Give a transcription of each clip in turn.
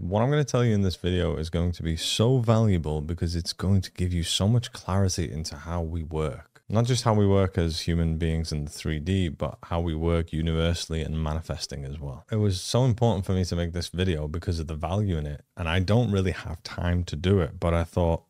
What I'm going to tell you in this video is going to be so valuable because it's going to give you so much clarity into how we work. Not just how we work as human beings in the 3D, but how we work universally and manifesting as well. It was so important for me to make this video because of the value in it. And I don't really have time to do it, but I thought,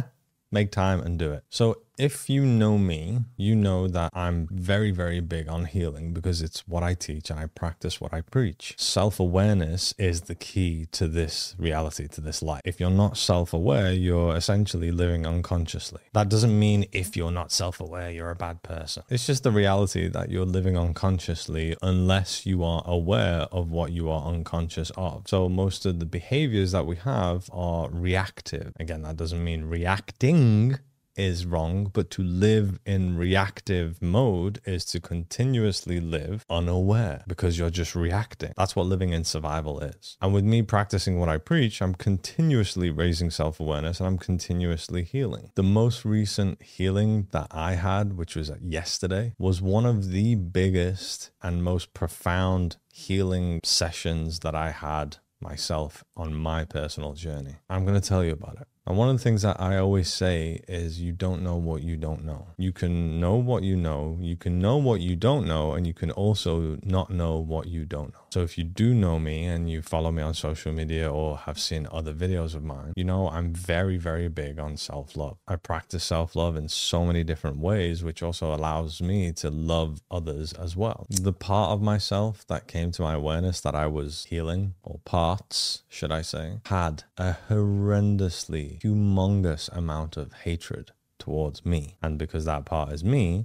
make time and do it. So if you know me, you know that I'm very, very big on healing because it's what I teach and I practice what I preach. Self-awareness is the key to this reality, to this life. If you're not self-aware, you're essentially living unconsciously. That doesn't mean if you're not self-aware, you're a bad person. It's just the reality that you're living unconsciously unless you are aware of what you are unconscious of. So most of the behaviors that we have are reactive. Again, that doesn't mean reacting is wrong, but to live in reactive mode is to continuously live unaware because you're just reacting. That's what living in survival is. And with me practicing what I preach, I'm continuously raising self-awareness and I'm continuously healing. The most recent healing that I had, which was yesterday, was one of the biggest and most profound healing sessions that I had myself on my personal journey. I'm going to tell you about it. And one of the things that I always say is you don't know what you don't know. You can know what you know what you don't know, and you can also not know what you don't know. So if you do know me and you follow me on social media or have seen other videos of mine, you know I'm very, very big on self-love. I practice self-love in so many different ways, which also allows me to love others as well. The part of myself that came to my awareness that I was healing, or parts, should I say, had a horrendously humongous amount of hatred towards me. And because that part is me,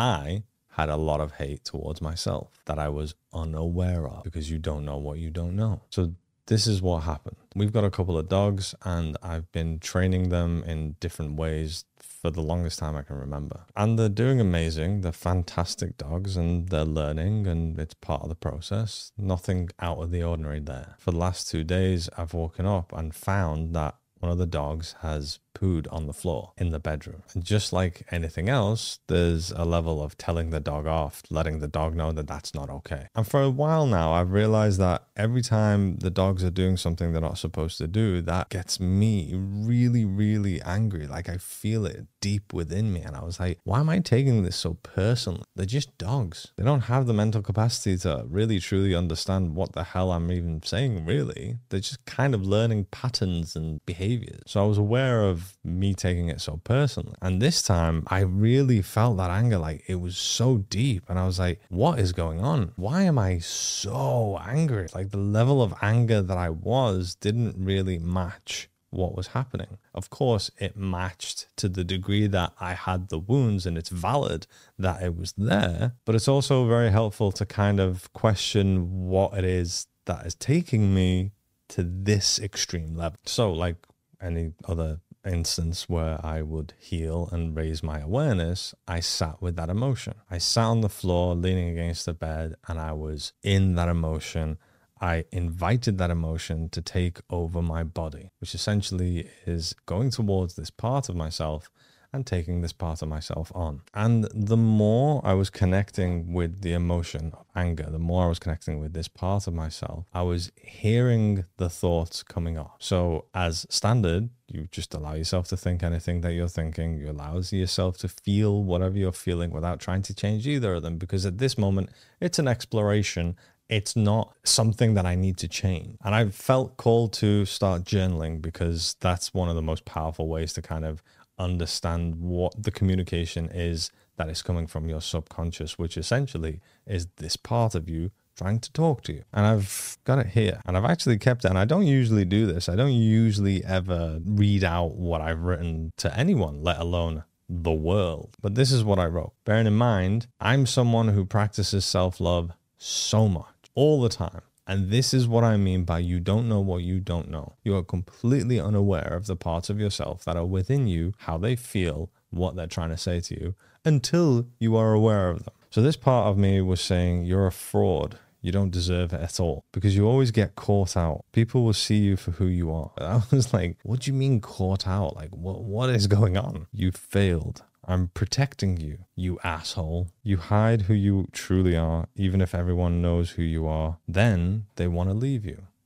I had a lot of hate towards myself that I was unaware of because you don't know what you don't know. So this is what happened. We've got a couple of dogs and I've been training them in different ways for the longest time I can remember. And they're doing amazing. They're fantastic dogs and they're learning and it's part of the process. Nothing out of the ordinary there. For the last 2 days, I've woken up and found that one of the dogs has pooed on the floor in the bedroom. And just like anything else, there's a level of telling the dog off, letting the dog know that that's not okay. And for a while now, I've realized that every time the dogs are doing something they're not supposed to do, that gets me really, really angry. Like I feel it deep within me. And I was like, why am I taking this so personally? They're just dogs. They don't have the mental capacity to really, truly understand what the hell I'm even saying, really. They're just kind of learning patterns and behaviors. So I was aware of me taking it so personally. And this time I really felt that anger, like it was so deep. And I was like, what is going on? Why am I so angry? Like the level of anger that I was didn't really match what was happening. Of course, it matched to the degree that I had the wounds and it's valid that it was there, but it's also very helpful to kind of question what it is that is taking me to this extreme level. So like any other instance where I would heal and raise my awareness, I sat with that emotion. I sat on the floor leaning against the bed and I was in that emotion. I invited that emotion to take over my body, which essentially is going towards this part of myself and taking this part of myself on. And the more I was connecting with the emotion of anger, the more I was connecting with this part of myself, I was hearing the thoughts coming off. So as standard, you just allow yourself to think anything that you're thinking. You allow yourself to feel whatever you're feeling without trying to change either of them, because at this moment, it's an exploration. It's not something that I need to change. And I felt called to start journaling because that's one of the most powerful ways to kind of understand what the communication is that is coming from your subconscious, which essentially is this part of you trying to talk to you. And I've got it here and I've actually kept it. And I don't usually do this. I don't usually ever read out what I've written to anyone, let alone the world. But this is what I wrote. Bearing in mind, I'm someone who practices self-love so much, all the time. And this is what I mean by you don't know what you don't know. You are completely unaware of the parts of yourself that are within you, how they feel, what they're trying to say to you, until you are aware of them. So this part of me was saying, you're a fraud. You don't deserve it at all because you always get caught out. People will see you for who you are. I was like, what do you mean caught out? Like, what is going on? You failed. I'm protecting you, you asshole. You hide who you truly are, even if everyone knows who you are. Then they want to leave you. Now,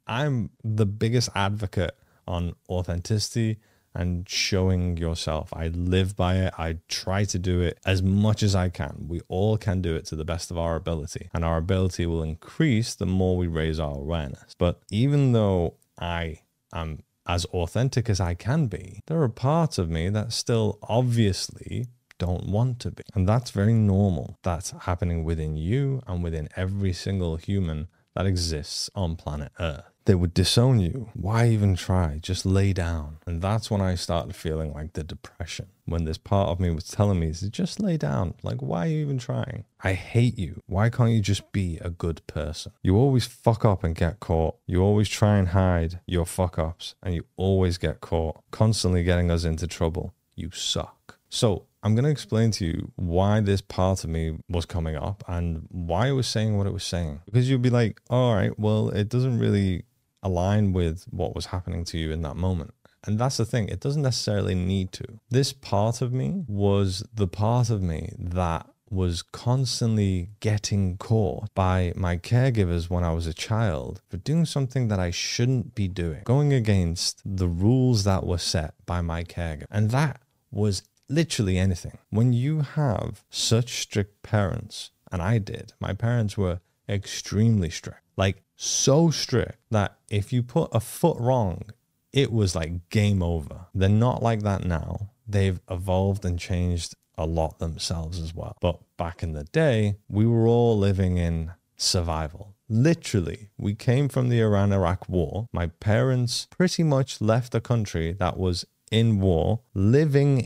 I'm the biggest advocate on authenticity and showing yourself. I live by it. I try to do it as much as I can. We all can do it to the best of our ability, and our ability will increase the more we raise our awareness. But even though I am as authentic as I can be, there are parts of me that still obviously don't want to be. And that's very normal. That's happening within you and within every single human that exists on planet Earth. They would disown you. Why even try? Just lay down. And that's when I started feeling like the depression. When this part of me was telling me, just lay down. Like, why are you even trying? I hate you. Why can't you just be a good person? You always fuck up and get caught. You always try and hide your fuck ups and you always get caught, constantly getting us into trouble. You suck. So I'm going to explain to you why this part of me was coming up and why it was saying what it was saying. Because you'll be like, all right, well, it doesn't really align with what was happening to you in that moment. And that's the thing. It doesn't necessarily need to. This part of me was the part of me that was constantly getting caught by my caregivers when I was a child for doing something that I shouldn't be doing, going against the rules that were set by my caregiver. And that was literally anything. When you have such strict parents, and I did, my parents were extremely strict, like so strict that if you put a foot wrong, it was like game over. They're not like that now. They've evolved and changed a lot themselves as well. But back in the day, we were all living in survival. Literally, we came from the Iran-Iraq war. My parents pretty much left a country that was in war, living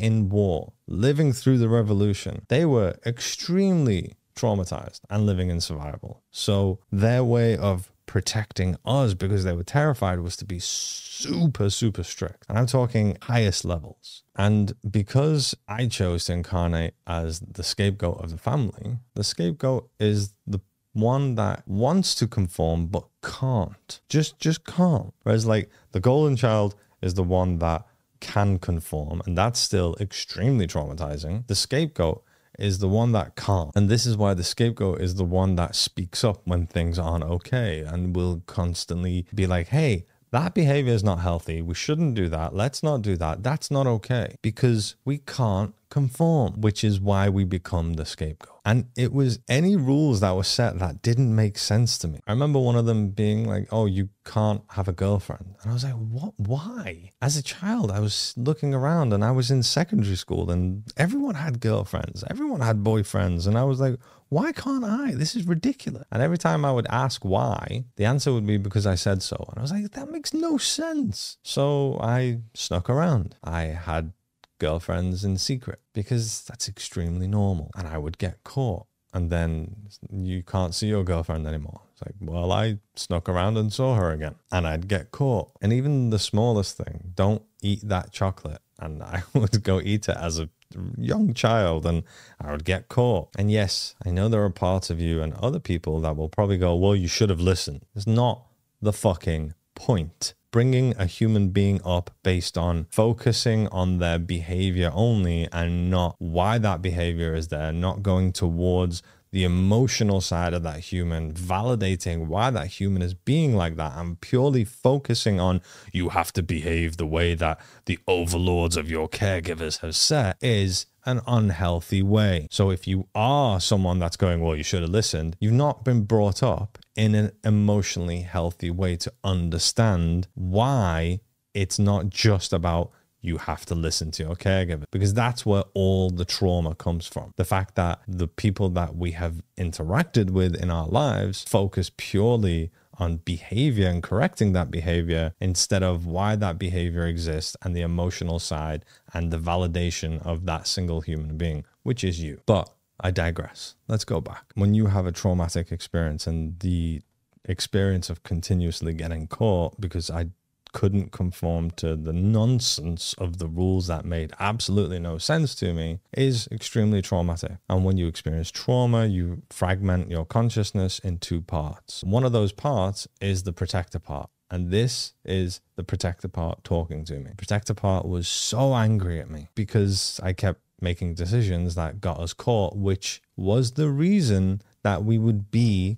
through the revolution. They were extremely traumatized and living in survival. So their way of protecting us, because they were terrified, was to be super, super strict. And I'm talking highest levels. And because I chose to incarnate as the scapegoat of the family, the scapegoat is the one that wants to conform but can't. Just can't. Whereas like the golden child is the one that can conform, and that's still extremely traumatizing. The scapegoat is the one that can't. And this is why the scapegoat is the one that speaks up when things aren't okay and will constantly be like, hey, that behavior is not healthy. We shouldn't do that. Let's not do that. That's not okay, because we can't conform, which is why we become the scapegoat. And it was any rules that were set that didn't make sense to me. I remember one of them being like, oh, you can't have a girlfriend. And I was like, what? Why? As a child, I was looking around and I was in secondary school and everyone had girlfriends. Everyone had boyfriends. And I was like, why can't I? This is ridiculous. And every time I would ask why, the answer would be because I said so. And I was like, that makes no sense. So I snuck around. I had girlfriends in secret because that's extremely normal. And I would get caught. And then you can't see your girlfriend anymore. It's like, well, I snuck around and saw her again. And I'd get caught. And even the smallest thing, don't eat that chocolate. And I would go eat it as a young child and I would get caught. And yes, I know there are parts of you and other people that will probably go, well, you should have listened. It's not the fucking point. Bringing a human being up based on focusing on their behavior only and not why that behavior is there, not going towards the emotional side of that human, validating why that human is being like that, and purely focusing on you have to behave the way that the overlords of your caregivers have set, is an unhealthy way. So if you are someone that's going, well, you should have listened, you've not been brought up in an emotionally healthy way to understand why it's not just about you have to listen to your caregiver, because that's where all the trauma comes from. The fact that the people that we have interacted with in our lives focus purely on behavior and correcting that behavior instead of why that behavior exists and the emotional side and the validation of that single human being, which is you. But I digress. Let's go back. When you have a traumatic experience and the experience of continuously getting caught because I couldn't conform to the nonsense of the rules that made absolutely no sense to me, is extremely traumatic. And when you experience trauma, you fragment your consciousness in two parts. One of those parts is the protector part. And this is the protector part talking to me. Protector part was so angry at me because I kept making decisions that got us caught, which was the reason that we would be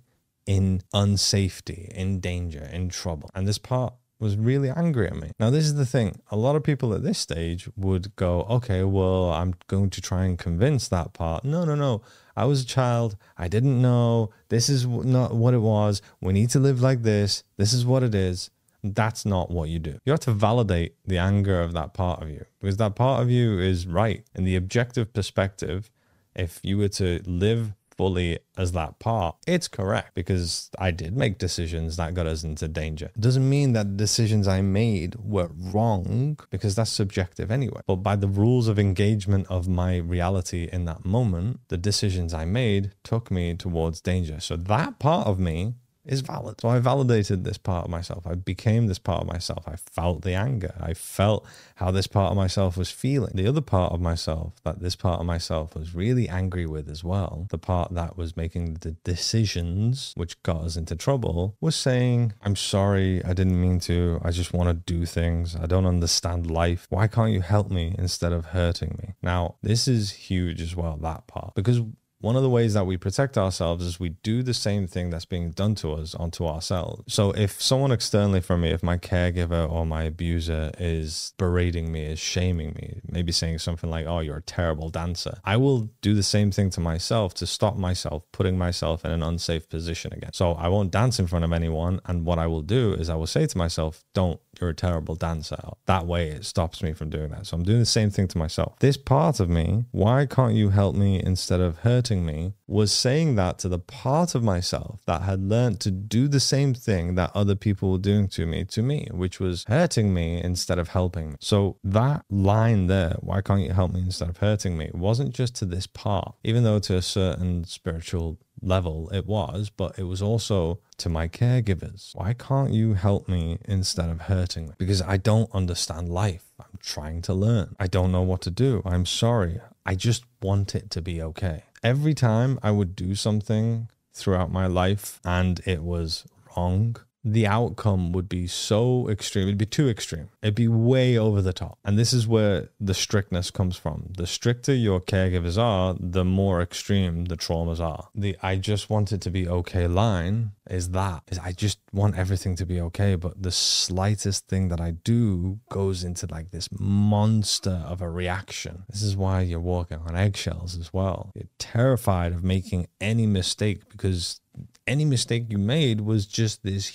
in unsafety, in danger, in trouble. And this part was really angry at me. Now, this is the thing. A lot of people at this stage would go, okay, well, I'm going to try and convince that part. No. I was a child. I didn't know. This is not what it was. We need to live like this. This is what it is. That's not what you do. You have to validate the anger of that part of you, because that part of you is right. In the objective perspective, if you were to live fully as that part, it's correct, because I did make decisions that got us into danger. It doesn't mean that the decisions I made were wrong, because that's subjective anyway. But by the rules of engagement of my reality in that moment, the decisions I made took me towards danger. So that part of me is valid. So I validated this part of myself. I became this part of myself. I felt the anger. I felt how this part of myself was feeling. The other part of myself that this part of myself was really angry with as well, the part that was making the decisions which got us into trouble, was saying, I'm sorry, I didn't mean to. I just want to do things. I don't understand life. Why can't you help me instead of hurting me? Now, this is huge as well, that part, because one of the ways that we protect ourselves is we do the same thing that's being done to us onto ourselves. So if someone externally from me, if my caregiver or my abuser is berating me, is shaming me, maybe saying something like, oh, you're a terrible dancer, I will do the same thing to myself to stop myself putting myself in an unsafe position again. So I won't dance in front of anyone. And what I will do is I will say to myself, don't, you're a terrible dancer. That way it stops me from doing that. So I'm doing the same thing to myself. This part of me, why can't you help me instead of hurting me, was saying that to the part of myself that had learned to do the same thing that other people were doing to me, which was hurting me instead of helping me. So that line there, why can't you help me instead of hurting me, wasn't just to this part, even though to a certain spiritual level it was, but it was also to my caregivers. Why can't you help me instead of hurting me? Because I don't understand life. I'm trying to learn. I don't know what to do. I'm sorry. I just want it to be okay. Every time I would do something throughout my life and it was wrong, the outcome would be so extreme. It'd be too extreme. It'd be way over the top. And this is where the strictness comes from. The stricter your caregivers are, the more extreme the traumas are. The I just want it to be okay line is I just want everything to be okay. But the slightest thing that I do goes into like this monster of a reaction. This is why you're walking on eggshells as well. You're terrified of making any mistake, because any mistake you made was just this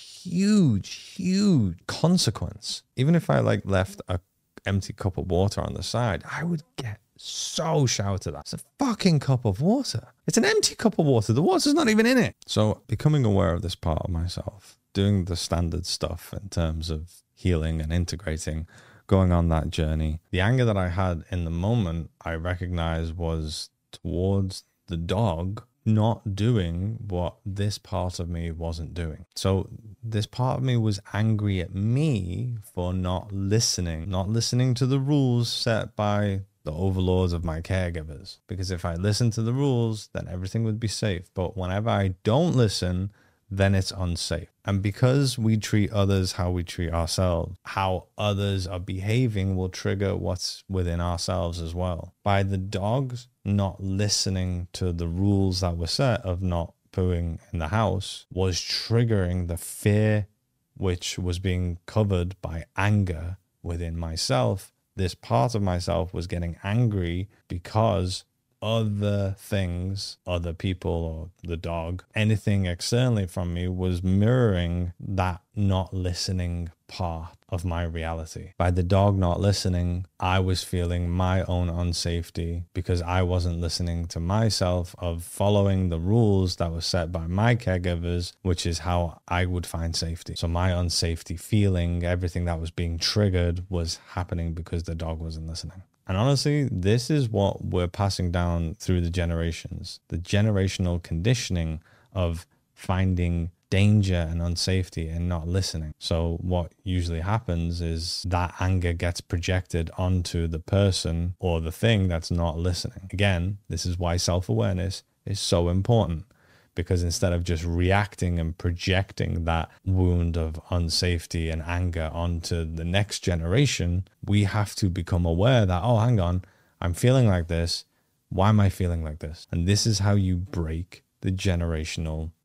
huge consequence. Even if I left a empty cup of water on the side, I would get so shouted at. It's a fucking cup of water. It's an empty cup of water. The water's not even in it. So becoming aware of this part of myself, doing the standard stuff in terms of healing and integrating, going on that journey. The anger that I had in the moment, I recognized was towards the dog not doing what this part of me wasn't doing. So this part of me was angry at me for not listening to the rules set by the overlords of my caregivers. Because if I listened to the rules, then everything would be safe. But whenever I don't listen, then it's unsafe. And because we treat others how we treat ourselves, how others are behaving will trigger what's within ourselves as well. By the dogs not listening to the rules that were set of not pooing in the house was triggering the fear which was being covered by anger within myself. This part of myself was getting angry because other things, other people or the dog, anything externally from me was mirroring that not listening part of my reality. By the dog not listening, I was feeling my own unsafety because I wasn't listening to myself of following the rules that were set by my caregivers, which is how I would find safety. So my unsafety feeling, everything that was being triggered was happening because the dog wasn't listening. And honestly, this is what we're passing down through the generations, the generational conditioning of finding danger and unsafety and not listening. So what usually happens is that anger gets projected onto the person or the thing that's not listening. Again, this is why self-awareness is so important. Because instead of just reacting and projecting that wound of unsafety and anger onto the next generation, we have to become aware that, oh, hang on, I'm feeling like this. Why am I feeling like this? And this is how you break the generational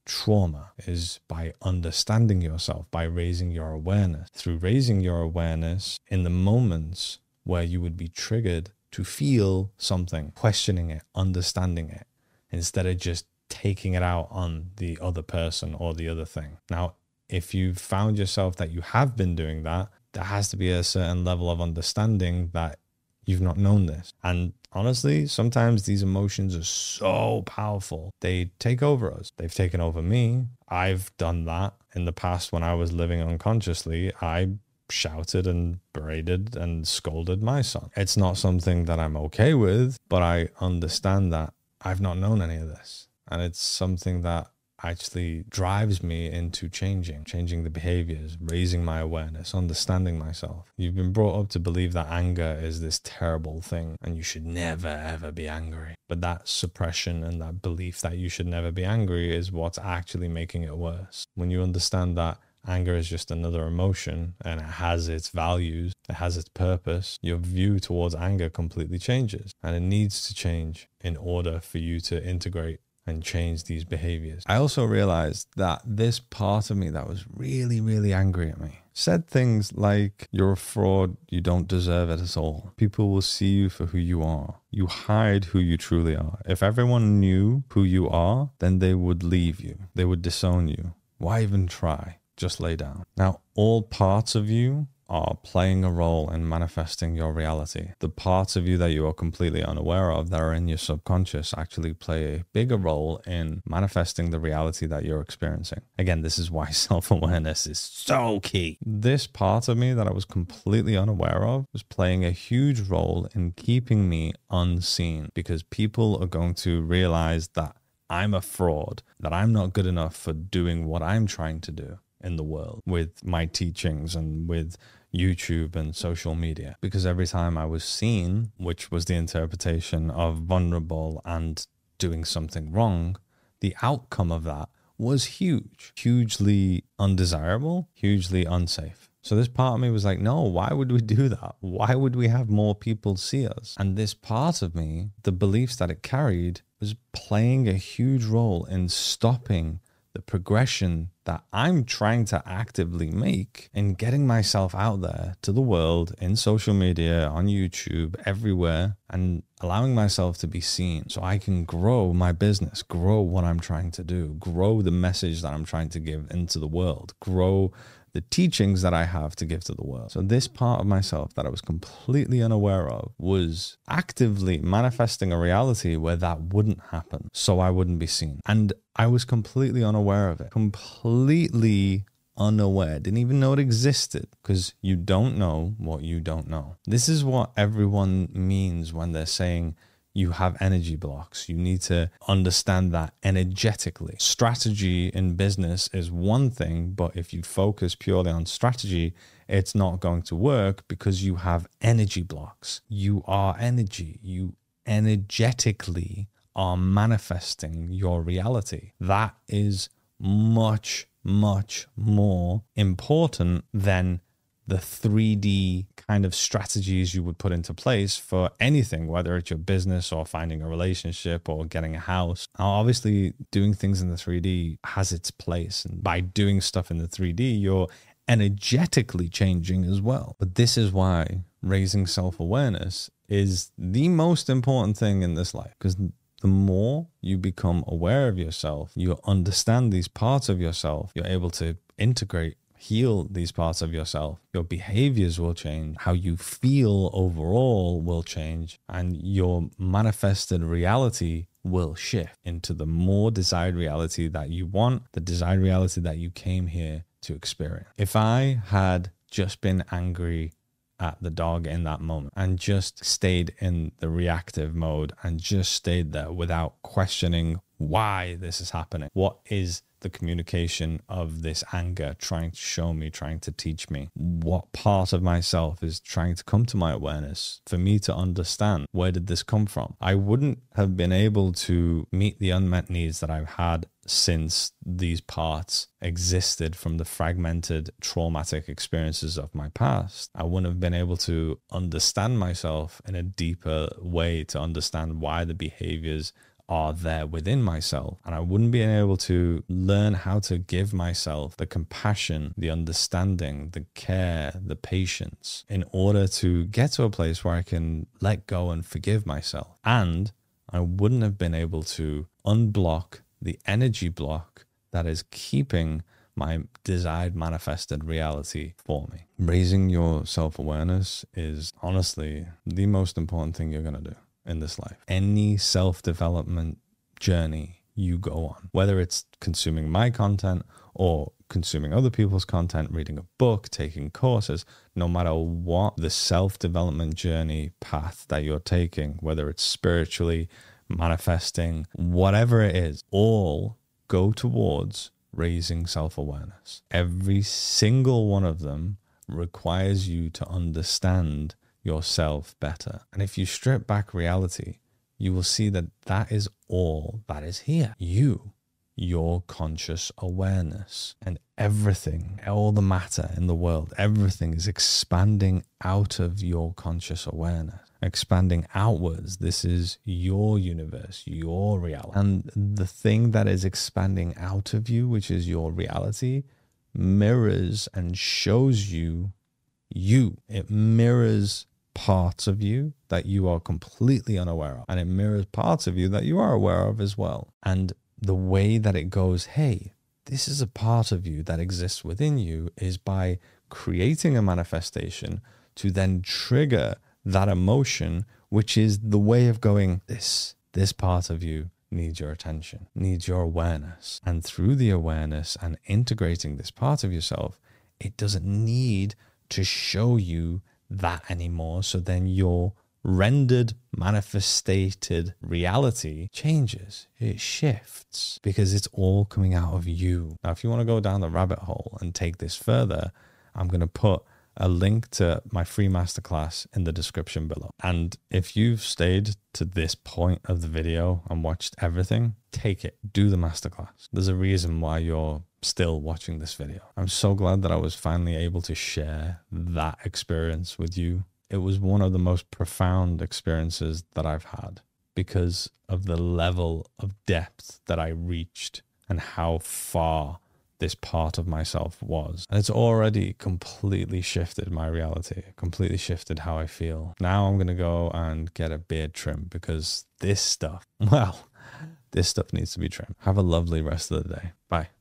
trauma is by understanding yourself, by raising your awareness. Through raising your awareness in the moments where you would be triggered to feel something, questioning it, understanding it, instead of just taking it out on the other person or the other thing. Now, if you've found yourself that you have been doing that, there has to be a certain level of understanding that you've not known this. And honestly, sometimes these emotions are so powerful. They take over us. They've taken over me. I've done that in the past when I was living unconsciously. I shouted and berated and scolded my son. It's not something that I'm okay with, but I understand that I've not known any of this. And it's something that actually drives me into changing the behaviors, raising my awareness, understanding myself. You've been brought up to believe that anger is this terrible thing and you should never ever be angry. But that suppression and that belief that you should never be angry is what's actually making it worse. When you understand that anger is just another emotion and it has its values, it has its purpose, your view towards anger completely changes. And it needs to change in order for you to integrate and change these behaviors. I also realized that this part of me that was really, really angry at me said things like, you're a fraud, you don't deserve it at all. People will see you for who you are. You hide who you truly are. If everyone knew who you are, then they would leave you. They would disown you. Why even try? Just lay down. Now, all parts of you are playing a role in manifesting your reality. The parts of you that you are completely unaware of that are in your subconscious actually play a bigger role in manifesting the reality that you're experiencing. Again, this is why self-awareness is so key. This part of me that I was completely unaware of was playing a huge role in keeping me unseen, because people are going to realize that I'm a fraud, that I'm not good enough for doing what I'm trying to do in the world with my teachings and with YouTube and social media. Because every time I was seen, which was the interpretation of vulnerable and doing something wrong, the outcome of that was huge, hugely undesirable, hugely unsafe. So this part of me was like, no, why would we do that? Why would we have more people see us? And this part of me, the beliefs that it carried, was playing a huge role in stopping the progression that I'm trying to actively make in getting myself out there to the world, in social media, on YouTube, everywhere, and allowing myself to be seen so I can grow my business, grow what I'm trying to do, grow the message that I'm trying to give into the world, grow the teachings that I have to give to the world. So this part of myself that I was completely unaware of was actively manifesting a reality where that wouldn't happen, so I wouldn't be seen. And I was completely unaware of it, completely unaware, didn't even know it existed, because you don't know what you don't know. This is what everyone means when they're saying you have energy blocks. You need to understand that energetically. Strategy in business is one thing, but if you focus purely on strategy, it's not going to work because you have energy blocks. You are energy. You energetically are manifesting your reality. That is much, much more important than the 3D kind of strategies you would put into place for anything, whether it's your business or finding a relationship or getting a house. Now, obviously, doing things in the 3D has its place. And by doing stuff in the 3D, you're energetically changing as well. But this is why raising self-awareness is the most important thing in this life, because the more you become aware of yourself, you understand these parts of yourself, you're able to integrate, heal these parts of yourself, your behaviors will change, how you feel overall will change, and your manifested reality will shift into the more desired reality that you want, the desired reality that you came here to experience. If I had just been angry at the dog in that moment and just stayed in the reactive mode and just stayed there without questioning why this is happening, what is the communication of this anger trying to show me, trying to teach me, what part of myself is trying to come to my awareness for me to understand where did this come from, I wouldn't have been able to meet the unmet needs that I've had since these parts existed from the fragmented traumatic experiences of my past. I wouldn't have been able to understand myself in a deeper way, to understand why the behaviors are there within myself. And I wouldn't be able to learn how to give myself the compassion, the understanding, the care, the patience in order to get to a place where I can let go and forgive myself. And I wouldn't have been able to unblock the energy block that is keeping my desired manifested reality for me. Raising your self-awareness is honestly the most important thing you're going to do in this life. Any self-development journey you go on, whether it's consuming my content or consuming other people's content, reading a book, taking courses, no matter what the self-development journey path that you're taking, whether it's spiritually, manifesting, whatever it is, all go towards raising self-awareness. Every single one of them requires you to understand yourself better. And if you strip back reality, you will see that that is all that is here. You, your conscious awareness, and everything, all the matter in the world, everything is expanding out of your conscious awareness, expanding outwards. This is your universe, your reality. And the thing that is expanding out of you, which is your reality, mirrors and shows you. It mirrors parts of you that you are completely unaware of, and it mirrors parts of you that you are aware of as well. And the way that it goes, hey, this is a part of you that exists within you, is by creating a manifestation to then trigger that emotion, which is the way of going, this part of you needs your attention, needs your awareness. And through the awareness and integrating this part of yourself, it doesn't need to show you that anymore. So then your rendered, manifested reality changes. It shifts because it's all coming out of you. Now, if you want to go down the rabbit hole and take this further, I'm going to put a link to my free masterclass in the description below. And if you've stayed to this point of the video and watched everything, take it, do the masterclass. There's a reason why you're still watching this video. I'm so glad that I was finally able to share that experience with you. It was one of the most profound experiences that I've had because of the level of depth that I reached and how far this part of myself was. And it's already completely shifted my reality, completely shifted how I feel. Now I'm going to go and get a beard trim because this stuff needs to be trimmed. Have a lovely rest of the day. Bye.